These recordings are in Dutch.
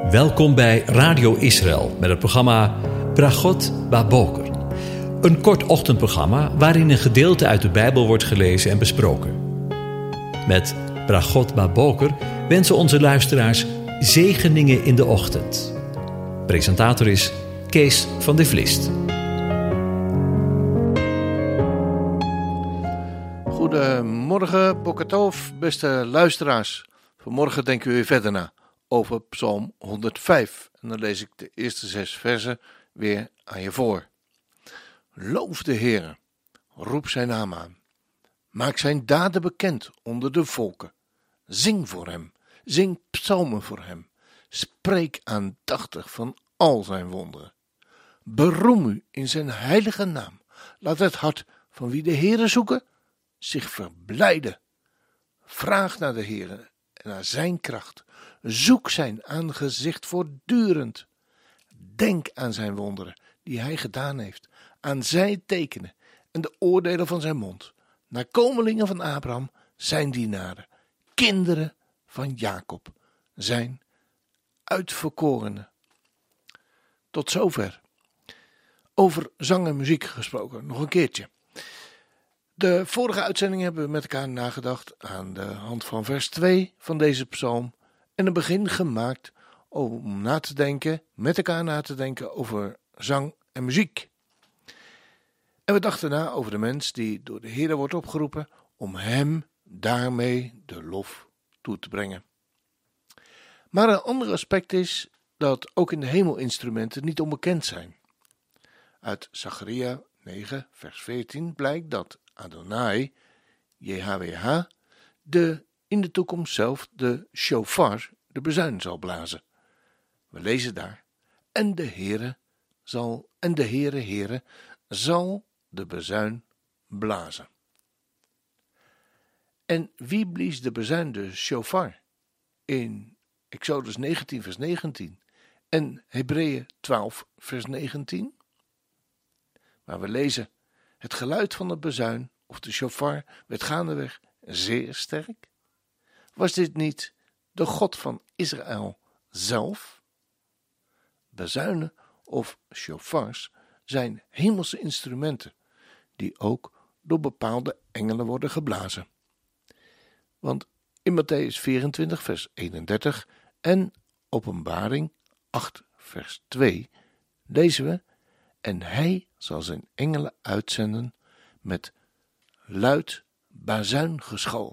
Welkom bij Radio Israël met het programma Bragot Baboker. Een kort ochtendprogramma waarin een gedeelte uit de Bijbel wordt gelezen en besproken. Met Bragot Baboker wensen onze luisteraars zegeningen in de ochtend. Presentator is Kees van der Vlist. Goedemorgen, Boker Tov, beste luisteraars. Vanmorgen denken we weer verder na over Psalm 105. En dan lees ik de eerste 6 versen weer aan je voor. Loof de Heere, roep zijn naam aan. Maak zijn daden bekend onder de volken. Zing voor hem, zing psalmen voor hem. Spreek aandachtig van al zijn wonderen. Beroem u in zijn heilige naam. Laat het hart van wie de Heere zoeken zich verblijden. Vraag naar de Heere en naar zijn kracht. Zoek zijn aangezicht voortdurend. Denk aan zijn wonderen die hij gedaan heeft, aan zijn tekenen en de oordelen van zijn mond. Nakomelingen van Abraham, zijn dienaren, kinderen van Jacob, zijn uitverkorenen. Tot zover. Over zang en muziek gesproken, nog een keertje. De vorige uitzending hebben we met elkaar nagedacht aan de hand van vers 2 van deze psalm en een begin gemaakt om met elkaar na te denken over zang en muziek. En we dachten na over de mens die door de Heer wordt opgeroepen om hem daarmee de lof toe te brengen. Maar een ander aspect is dat ook in de hemelinstrumenten niet onbekend zijn. Uit Zacharia 9 vers 14 blijkt dat Adonai, JHWH, in de toekomst zelf de shofar, de bezuin, zal blazen. We lezen daar, en de Heere zal de bezuin blazen. En wie blies de bezuin, de shofar? In Exodus 19 vers 19 en Hebreeën 12 vers 19? Waar we lezen, het geluid van de bezuin of de shofar werd gaandeweg zeer sterk. Was dit niet de God van Israël zelf? Bezuinen of shofars zijn hemelse instrumenten die ook door bepaalde engelen worden geblazen. Want in Matthäus 24 vers 31 en Openbaring 8 vers 2 lezen we: en hij zal zijn engelen uitzenden met luid bazuingeschal.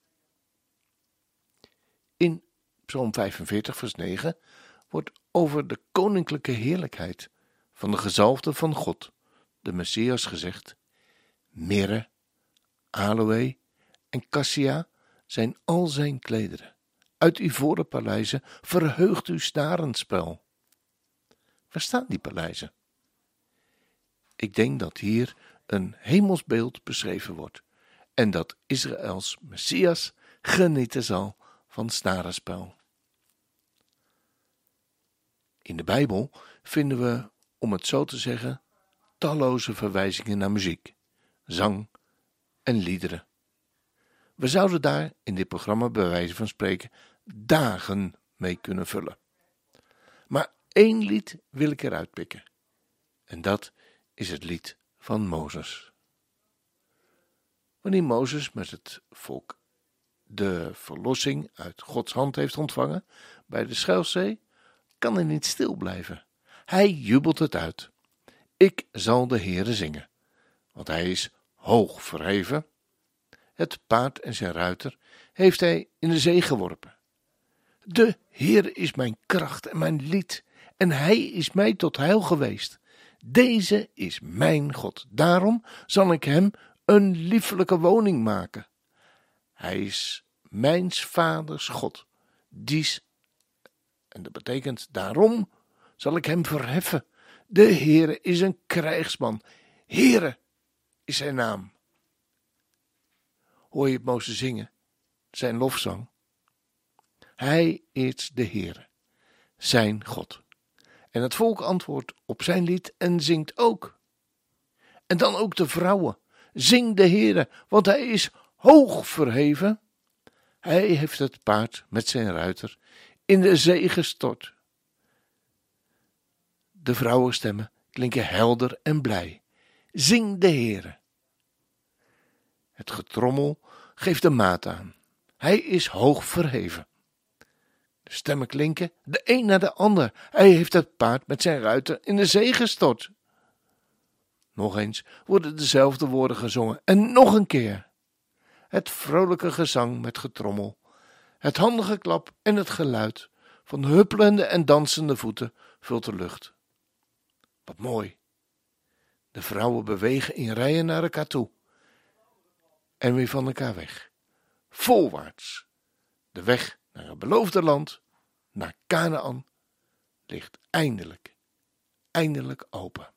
In Psalm 45 vers 9 wordt over de koninklijke heerlijkheid van de gezalfde van God, de Messias, gezegd: mirre, aloë en cassia zijn al zijn klederen. Uit ivoren paleizen verheugt uw snarenspel. Waar staan die paleizen? Ik denk dat hier een hemelsbeeld beschreven wordt en dat Israëls Messias genieten zal van snarenspel. In de Bijbel vinden we, om het zo te zeggen, talloze verwijzingen naar muziek, zang en liederen. We zouden daar in dit programma bij wijze van spreken dagen mee kunnen vullen. Maar 1 lied wil ik eruit pikken. En dat is het lied van Mozes. Wanneer Mozes met het volk de verlossing uit Gods hand heeft ontvangen bij de Schelfzee, kan hij niet stil blijven. Hij jubelt het uit. Ik zal de Heere zingen, want hij is hoog verheven. Het paard en zijn ruiter heeft hij in de zee geworpen. De Heere is mijn kracht en mijn lied, en hij is mij tot heil geweest. Deze is mijn God, daarom zal ik hem een liefelijke woning maken. Hij is mijns vaders God, en dat betekent daarom zal ik hem verheffen. De Heere is een krijgsman, Heere is zijn naam. Hoor je het Mozes zingen, zijn lofzang? Hij is de Heere, zijn God. En het volk antwoordt op zijn lied en zingt ook. En dan ook de vrouwen. Zing de Heere, want hij is hoog verheven. Hij heeft het paard met zijn ruiter in de zee gestort. De vrouwenstemmen klinken helder en blij. Zing de Heere. Het getrommel geeft de maat aan. Hij is hoog verheven. De stemmen klinken, de een na de ander. Hij heeft het paard met zijn ruiter in de zee gestort. Nog eens worden dezelfde woorden gezongen en nog een keer. Het vrolijke gezang met getrommel, het handengeklap en het geluid van huppelende en dansende voeten vult de lucht. Wat mooi. De vrouwen bewegen in rijen naar elkaar toe en weer van elkaar weg. Voorwaarts. De weg naar het beloofde land, naar Kanaan, ligt eindelijk open.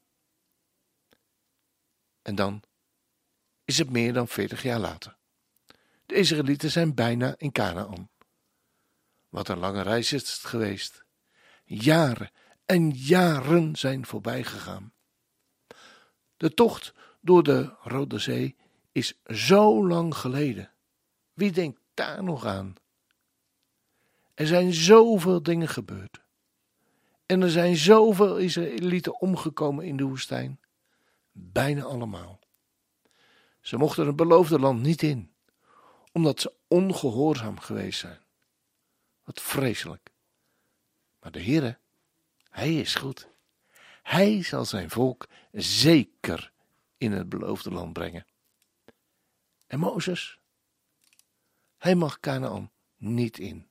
En dan is het meer dan 40 jaar later. De Israëlieten zijn bijna in Kanaan. Wat een lange reis is het geweest. Jaren en jaren zijn voorbij gegaan. De tocht door de Rode Zee is zo lang geleden. Wie denkt daar nog aan? Er zijn zoveel dingen gebeurd. En er zijn zoveel Israëlieten omgekomen in de woestijn. Bijna allemaal. Ze mochten het beloofde land niet in, omdat ze ongehoorzaam geweest zijn. Wat vreselijk. Maar de Heere, Hij is goed. Hij zal zijn volk zeker in het beloofde land brengen. En Mozes, hij mag Kanaan niet in.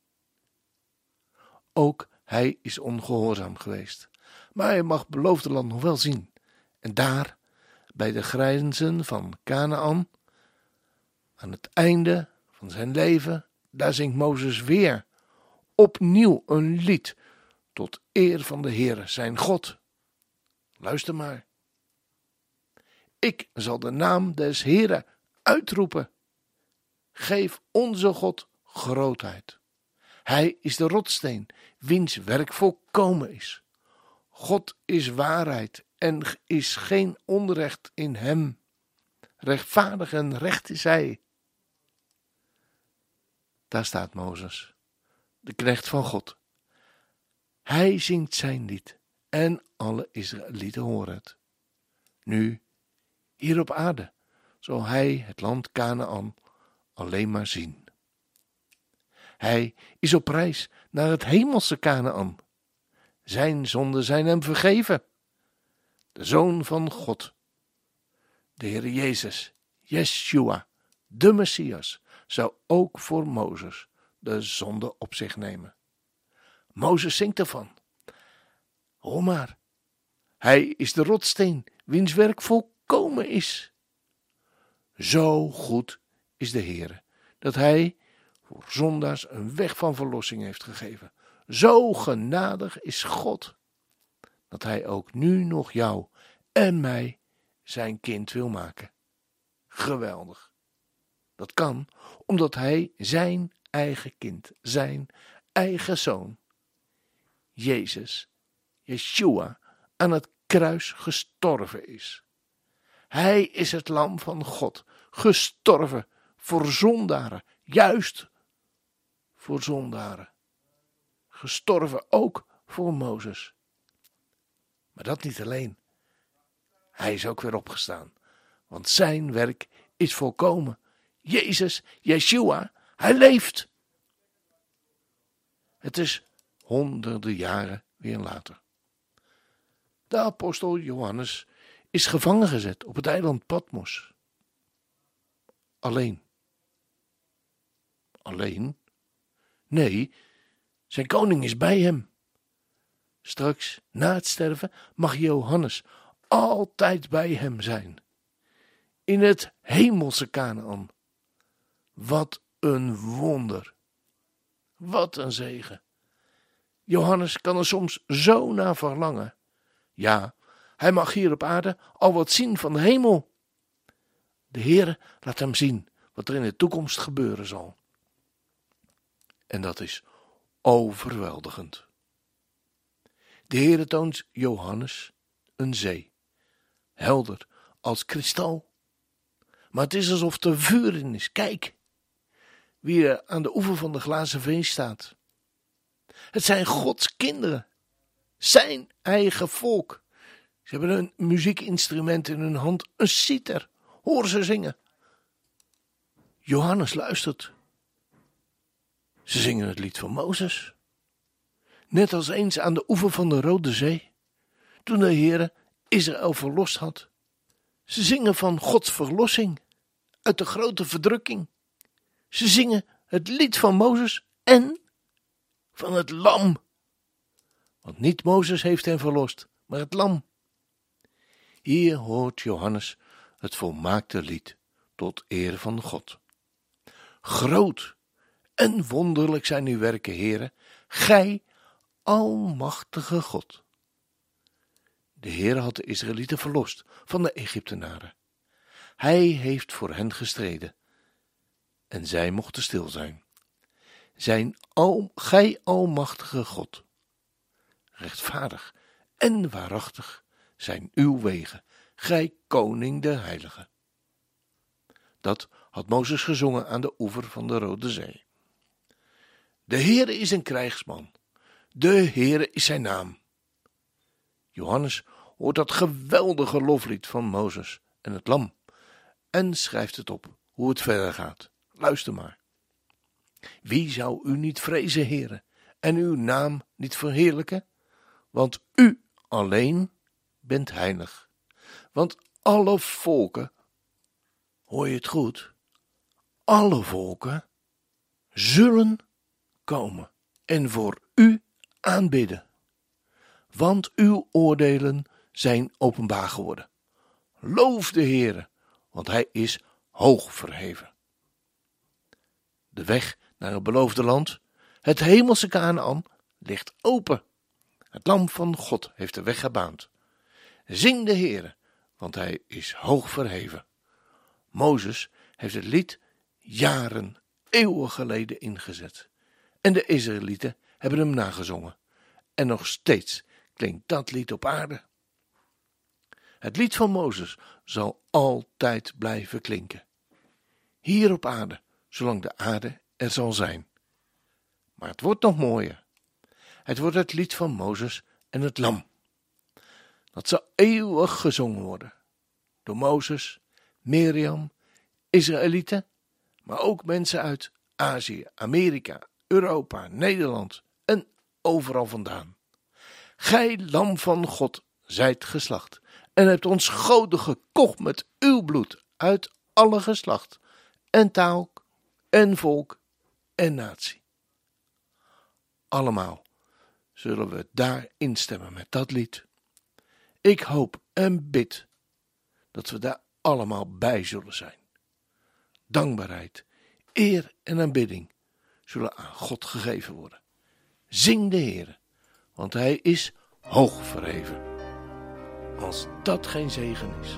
Ook hij is ongehoorzaam geweest, maar hij mag het beloofde land nog wel zien. En daar, bij de grenzen van Kanaan, aan het einde van zijn leven, daar zingt Mozes weer opnieuw een lied tot eer van de Heere, zijn God. Luister maar. Ik zal de naam des Heere uitroepen. Geef onze God grootheid. Hij is de rotssteen, wiens werk volkomen is. God is waarheid en is geen onrecht in hem. Rechtvaardig en recht is hij. Daar staat Mozes, de knecht van God. Hij zingt zijn lied en alle Israëlieten horen het. Nu, hier op aarde, zal hij het land Kanaan alleen maar zien. Hij is op reis naar het hemelse Kanaan. Zijn zonden zijn hem vergeven. De Zoon van God, de Heer Jezus, Yeshua, de Messias, zou ook voor Mozes de zonde op zich nemen. Mozes zingt ervan. Hoor maar, hij is de rotssteen, wiens werk volkomen is. Zo goed is de Heere, dat hij voor zondaars een weg van verlossing heeft gegeven. Zo genadig is God, dat hij ook nu nog jou en mij zijn kind wil maken. Geweldig. Dat kan omdat hij zijn eigen kind, zijn eigen zoon, Jezus, Yeshua, aan het kruis gestorven is. Hij is het lam van God, gestorven voor zondaren, juist voor zondaren. Gestorven ook voor Mozes. Maar dat niet alleen. Hij is ook weer opgestaan, want zijn werk is volkomen. Jezus, Yeshua, hij leeft. Het is honderden jaren weer later. De apostel Johannes is gevangen gezet op het eiland Patmos. Alleen. Alleen? Nee, zijn koning is bij hem. Straks, na het sterven, mag Johannes altijd bij hem zijn. In het hemelse Kanaan. Wat een wonder. Wat een zegen. Johannes kan er soms zo naar verlangen. Ja, hij mag hier op aarde al wat zien van de hemel. De Heere laat hem zien wat er in de toekomst gebeuren zal. En dat is overweldigend. De Heere toont Johannes een zee, helder als kristal. Maar het is alsof er vuur in is. Kijk, wie er aan de oever van de glazen vee staat. Het zijn Gods kinderen. Zijn eigen volk. Ze hebben een muziekinstrument in hun hand, een citer. Hoor ze zingen. Johannes luistert. Ze zingen het lied van Mozes. Net als eens aan de oever van de Rode Zee, toen de Heere Israël verlost had. Ze zingen van Gods verlossing uit de grote verdrukking. Ze zingen het lied van Mozes en van het lam. Want niet Mozes heeft hen verlost, maar het lam. Hier hoort Johannes het volmaakte lied tot eer van God. Groot en wonderlijk zijn uw werken, Heere, gij almachtige God. De Heere had de Israëlieten verlost van de Egyptenaren. Hij heeft voor hen gestreden en zij mochten stil zijn. Gij almachtige God. Rechtvaardig en waarachtig zijn uw wegen, gij koning der heiligen. Dat had Mozes gezongen aan de oever van de Rode Zee. De Heere is een krijgsman, de Heere is zijn naam. Johannes hoort dat geweldige loflied van Mozes en het lam en schrijft het op hoe het verder gaat. Luister maar. Wie zou u niet vrezen, Heere, en uw naam niet verheerlijken? Want u alleen bent heilig. Want alle volken, hoor je het goed, alle volken zullen komen en voor u aanbidden. Want uw oordelen zijn openbaar geworden. Loof de Heere, want hij is hoog verheven. De weg naar het beloofde land, het hemelse Kanaän, ligt open. Het lam van God heeft de weg gebaand. Zing de Heere, want hij is hoog verheven. Mozes heeft het lied jaren, eeuwen geleden ingezet. En de Israëlieten hebben hem nagezongen. En nog steeds klinkt dat lied op aarde. Het lied van Mozes zal altijd blijven klinken. Hier op aarde, zolang de aarde er zal zijn. Maar het wordt nog mooier. Het wordt het lied van Mozes en het lam. Dat zal eeuwig gezongen worden. Door Mozes, Mirjam, Israëlieten, maar ook mensen uit Azië, Amerika, Europa, Nederland en overal vandaan. Gij lam van God zijt geslacht en hebt ons goden gekocht met uw bloed uit alle geslacht en taal en volk en natie. Allemaal zullen we daar instemmen met dat lied. Ik hoop en bid dat we daar allemaal bij zullen zijn. Dankbaarheid, eer en aanbidding zullen aan God gegeven worden. Zing de Heere, want hij is hoog verheven. Als dat geen zegen is.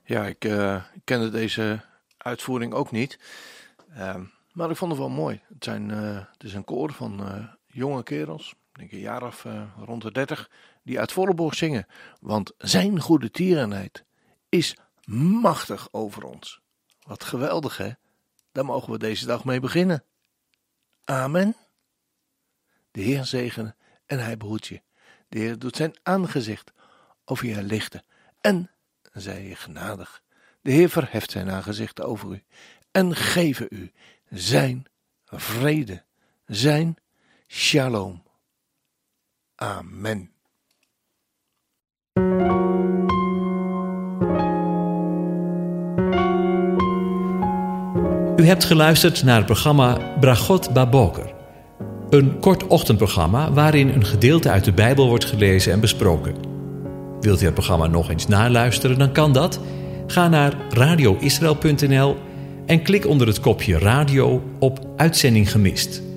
Ja, ik kende deze uitvoering ook niet. Maar ik vond het wel mooi. Het is een koor van jonge kerels, ik denk een jaar of rond de 30, die uit volle borst zingen. Want zijn goede tierenheid is machtig over ons. Wat geweldig, hè? Daar mogen we deze dag mee beginnen. Amen. De Heer zegene en hij behoedt je. De Heer doet zijn aangezicht over je lichten en zij je genadig. De Heer verheft zijn aangezicht over u en geven u zijn vrede, zijn shalom. Amen. U hebt geluisterd naar het programma Bragot Baboker. Een kort ochtendprogramma waarin een gedeelte uit de Bijbel wordt gelezen en besproken. Wilt u het programma nog eens naluisteren, dan kan dat. Ga naar radioisrael.nl en klik onder het kopje radio op Uitzending gemist.